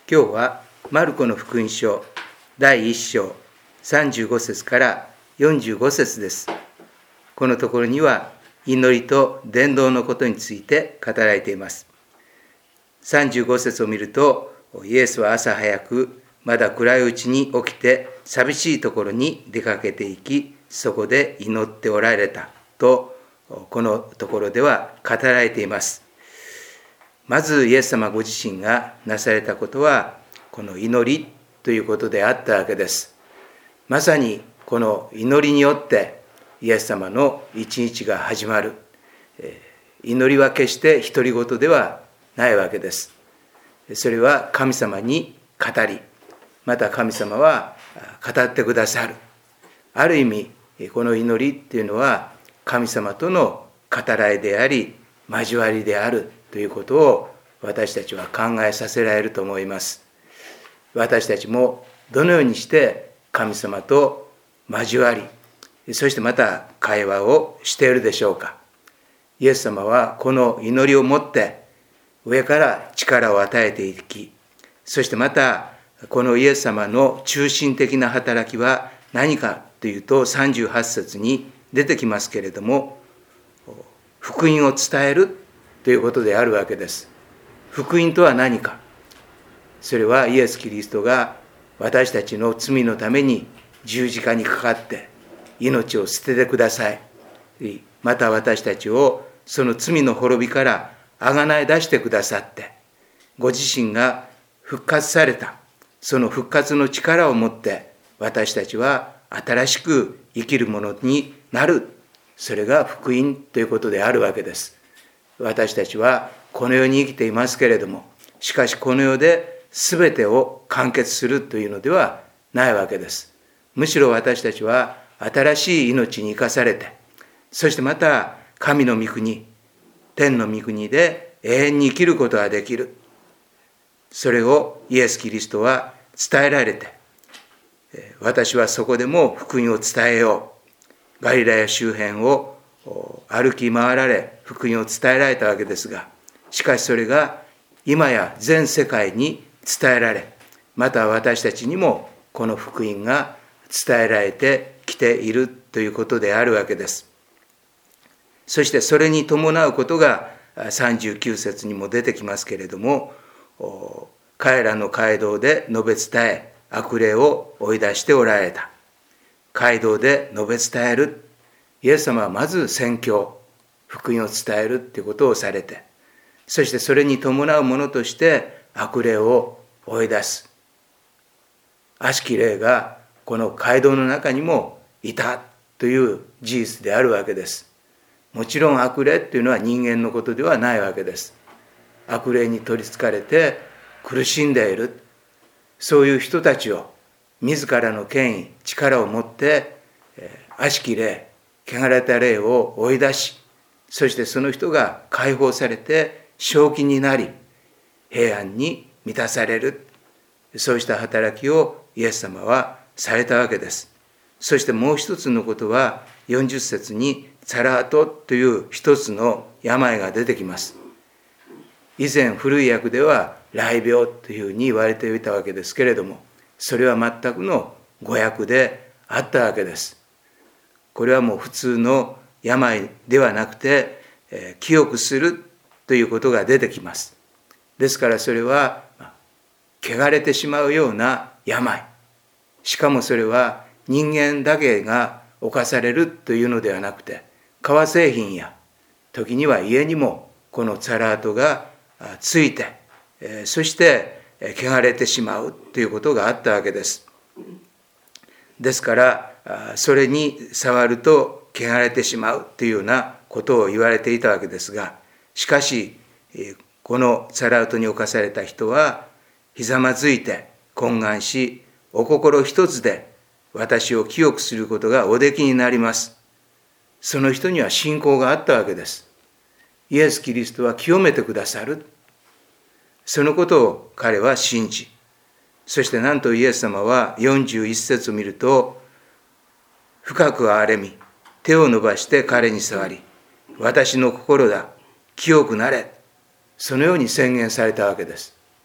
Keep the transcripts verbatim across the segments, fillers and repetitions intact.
今日はマルコの福音書だいいっ章さんじゅうご節からよんじゅうご節です。このところには祈りと伝道のことについて語られています。さんじゅうご節を見ると、イエスは朝早くまだ暗いうちに起きて寂しいところに出かけていき、そこで祈っておられたとこのところでは語られています。まずイエス様ご自身がなされたことはこの祈りということであったわけです。まさにこの祈りによってイエス様の一日が始まる。祈りは決して独り言ではないわけです。それは神様に語り、また神様は語ってくださる。ある意味この祈りっていうのは神様との語らいであり交わりであるということを私たちは考えさせられると思います。私たちもどのようにして神様と交わり、そしてまた会話をしているでしょうか。イエス様はこの祈りをもって上から力を与えていき、そしてまたこのイエス様の中心的な働きは何かというとさんじゅうはち節に出てきますけれども、福音を伝えるということであるわけです。福音とは何か。それはイエス・キリストが私たちの罪のために十字架にかかって命を捨ててください。また私たちをその罪の滅びからあがない出してくださって、ご自身が復活されたその復活の力を持って私たちは新しく生きるものになる。それが福音ということであるわけです。私たちはこの世に生きていますけれども、しかしこの世で全てを完結するというのではないわけです。むしろ私たちは新しい命に生かされて、そしてまた神の御国、天の御国で永遠に生きることができる。それをイエス・キリストは伝えられて、私はそこでも福音を伝えよう。ガリラヤ周辺を歩き回られ、福音を伝えられたわけですが、しかしそれが今や全世界に伝えられ、また私たちにもこの福音が伝えられてきているということであるわけです。そしてそれに伴うことがさんじゅうきゅう節にも出てきますけれども、彼らの街道で述べ伝え、悪霊を追い出しておられた。街道で述べ伝える。イエス様はまず宣教、福音を伝えるということをされて、そしてそれに伴うものとして悪霊を追い出す。悪しき霊がこの街道の中にもいたという事実であるわけです。もちろん悪霊というのは人間のことではないわけです。悪霊に取りつかれて苦しんでいる、そういう人たちを自らの権威、力を持って悪しき霊、汚れた霊を追い出し、そしてその人が解放されて正気になり平安に満たされる、そうした働きをイエス様はされたわけです。そしてもう一つのことはよんじゅう節にサラートという一つの病が出てきます。以前古い訳では癩病というふうに言われていたわけですけれども、それは全くの誤訳であったわけです。これはもう普通の病ではなくて、えー、清くするということが出てきます。ですからそれは汚れてしまうような病、しかもそれは人間だけが侵されるというのではなくて、革製品や時には家にもこのサラートがついて、えー、そして汚れてしまうということがあったわけです。ですからそれに触ると汚れてしまうというようなことを言われていたわけですが、しかしこのサラートに侵された人はひざまずいて懇願し、お心一つで私を清くすることがおできになります。その人には信仰があったわけです。イエス・キリストは清めてくださる。そのことを彼は信じ、そしてなんとイエス様はよんじゅういち節を見ると、深く憐れみ、手を伸ばして彼に触り、私の心だ、清くなれ、そのように宣言されたわけです。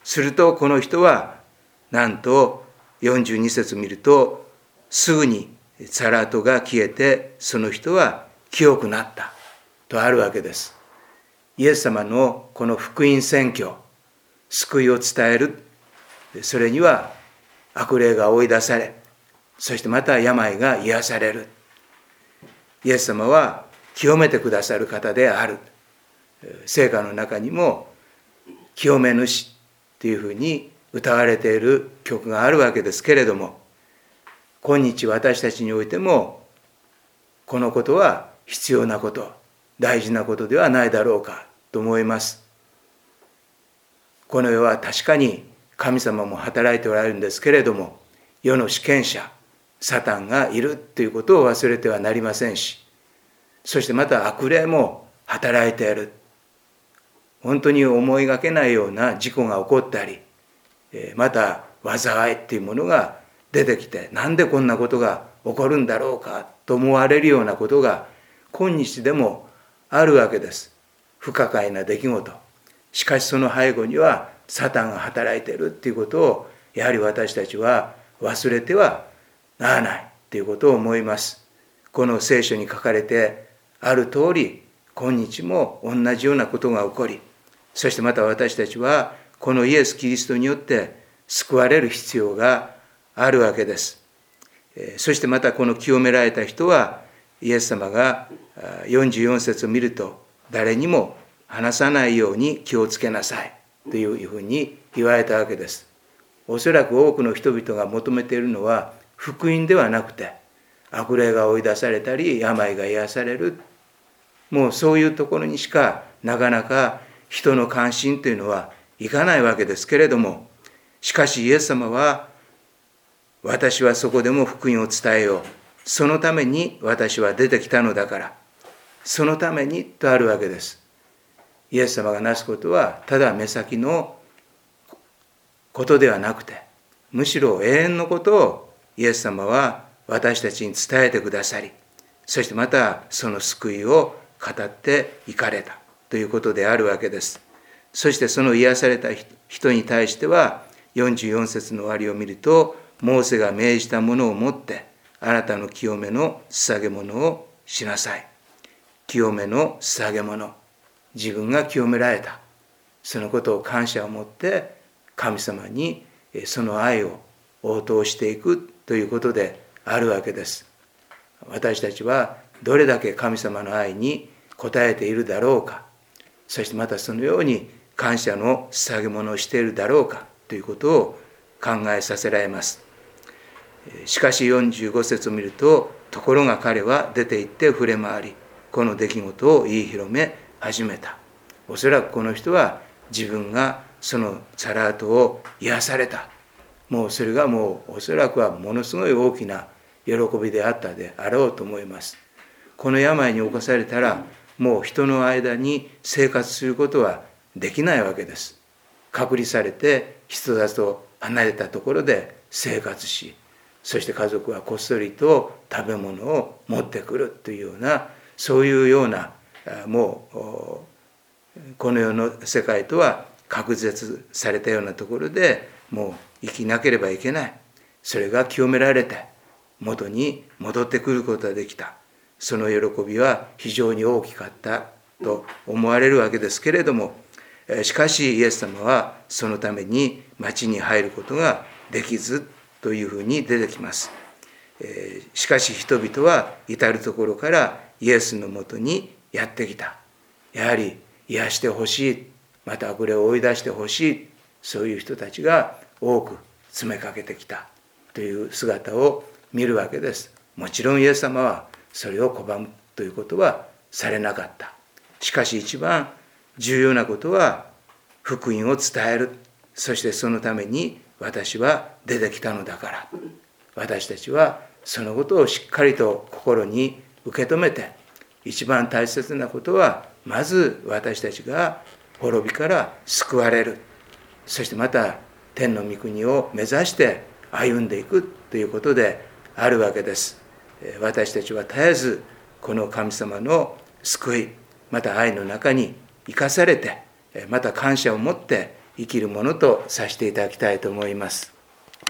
するとこの人はなんとよんじゅうに節見ると、すぐにサラートが消えて、その人は清くなったとあるわけです。イエス様のこの福音宣教、救いを伝える、それには悪霊が追い出され、そしてまた病が癒される。イエス様は清めてくださる方である。聖歌の中にも清め主というふうに歌われている曲があるわけですけれども、今日私たちにおいてもこのことは必要なこと、大事なことではないだろうかと思います。この世は確かに神様も働いておられるんですけれども、世の主権者サタンがいるということを忘れてはなりませんし、そしてまた悪霊も働いている。本当に思いがけないような事故が起こったり、また災いっていうものが出てきて、なんでこんなことが起こるんだろうかと思われるようなことが今日でもあるわけです。不可解な出来事。しかしその背後にはサタンが働いているっていうことを、やはり私たちは忘れてはならないということを思います。この聖書に書かれてある通り、今日も同じようなことが起こり、そしてまた私たちはこのイエス・キリストによって救われる必要があるわけです。そしてまたこの清められた人は、イエス様がよんじゅうよん節を見ると、誰にも話さないように気をつけなさいというふうに言われたわけです。おそらく多くの人々が求めているのは福音ではなくて、悪霊が追い出されたり病が癒される、もうそういうところにしかなかなか人の関心というのはいかないわけですけれども、しかしイエス様は、私はそこでも福音を伝えよう、そのために私は出てきたのだから、そのためにとあるわけです。イエス様がなすことはただ目先のことではなくて、むしろ永遠のことをイエス様は私たちに伝えてくださり、そしてまたその救いを語っていかれたということであるわけです。そしてその癒された人に対しては、よんじゅうよん節の終わりを見ると、モーセが命じたものをもってあなたの清めの捧げ物をしなさい。清めの捧げ物、自分が清められた、そのことを感謝を持って神様にその愛を応答していくということであるわけです。私たちはどれだけ神様の愛に応えているだろうか、そしてまたそのように感謝の捧げ物をしているだろうかということを考えさせられます。しかしよんじゅうご節を見ると、ところが彼は出て行って触れ回り、この出来事を言い広め始めた。おそらくこの人は自分がそのサラートを癒された、もうそれがもうおそらくはものすごい大きな喜びであったであろうと思います。この病に侵されたら、もう人の間に生活することはできないわけです。隔離されて人たちと離れたところで生活し、そして家族はこっそりと食べ物を持ってくるというような、そういうような、もうこの世の世界とは隔絶されたようなところでもう生きなければいけない。それが清められて元に戻ってくることができた。その喜びは非常に大きかったと思われるわけですけれども、しかしイエス様はそのために町に入ることができずというふうに出てきます。しかし人々は至るところからイエスのもとにやってきた。やはり癒してほしい、また悪霊を追い出してほしい、そういう人たちが多く詰めかけてきたという姿を見るわけです。もちろんイエス様はそれを拒むということはされなかった。しかし一番重要なことは福音を伝える。そしてそのために私は出てきたのだから。私たちはそのことをしっかりと心に受け止めて、一番大切なことはまず私たちが滅びから救われる。そしてまた天の御国を目指して歩んでいくということであるわけです。私たちは絶えずこの神様の救い、また愛の中に生かされて、また感謝を持って生きるものとさせていただきたいと思います。